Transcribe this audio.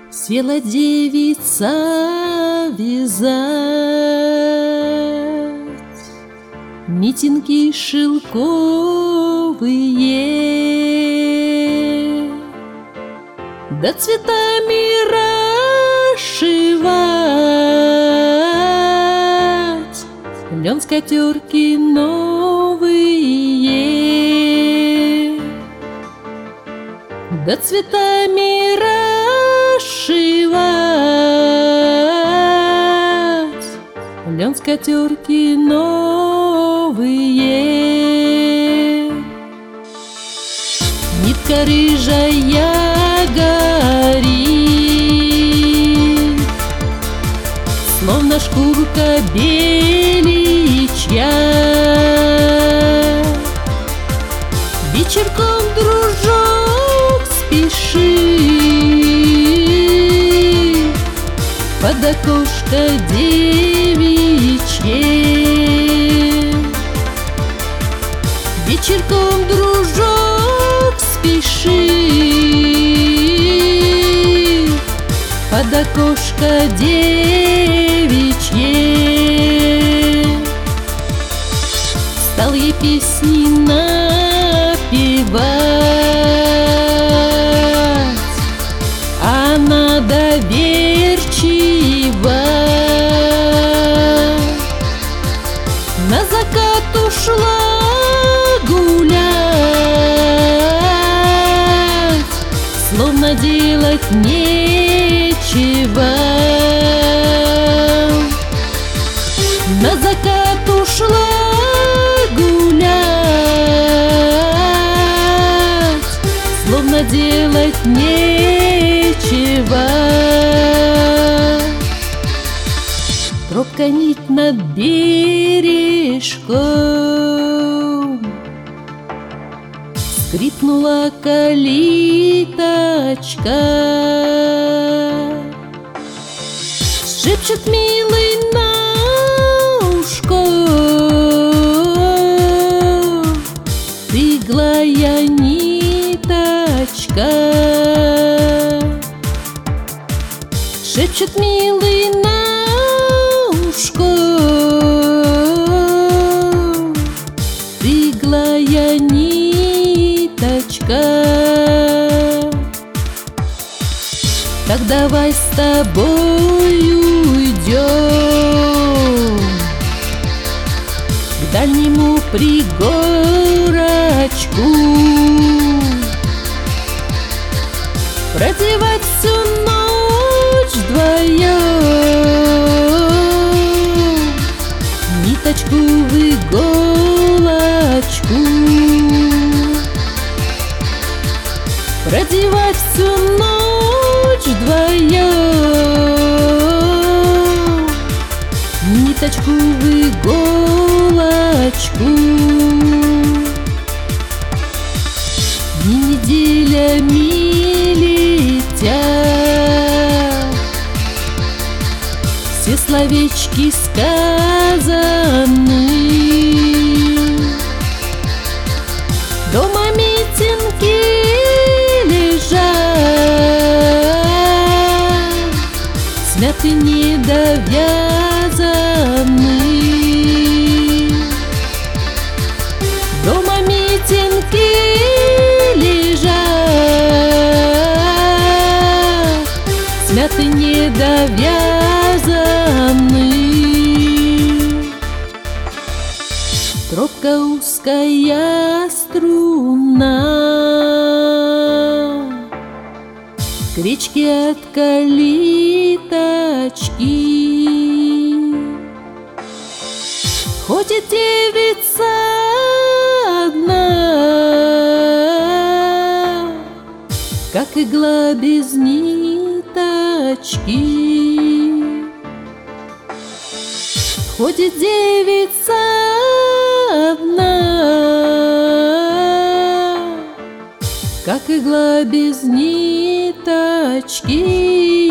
Села девица вязать митинги шелковые, да цветами расшивать лен скатерки новые, да цветами расшивать лен скатерки новые. Нитка рыжая горит, словно шкурка беличья. Вечерком дружок спешит под окошко девичье. Вечерком дружок спешит под окошко девичье. Стал ей песни напевать, она доверчива. На закат ушла гулять, словно делать нечего. На закат ушла гулять, словно делать нечего. Тропка нить над бережком, скрипнула калиточка. Шепчет милый на ушко: беглая ниточка. Шепчет милый на ушко: беглая ниточка. Так давай с тобой уйдем к дальнему пригорочку, продевать всю ночь вдвоем ниточку в иголочку, продевать всю ночь вдвоем ниточку в иголочку. Дни неделями летят, все словечки сказаны. Дома митинги лежат, смяты недовязаны. Дома митинги лежат, смяты недовязаны. Тропка узкая струна, к речке от калиточки. Ходит девица одна, как игла без ниточки. Ходит девица одна, как игла без ниточки.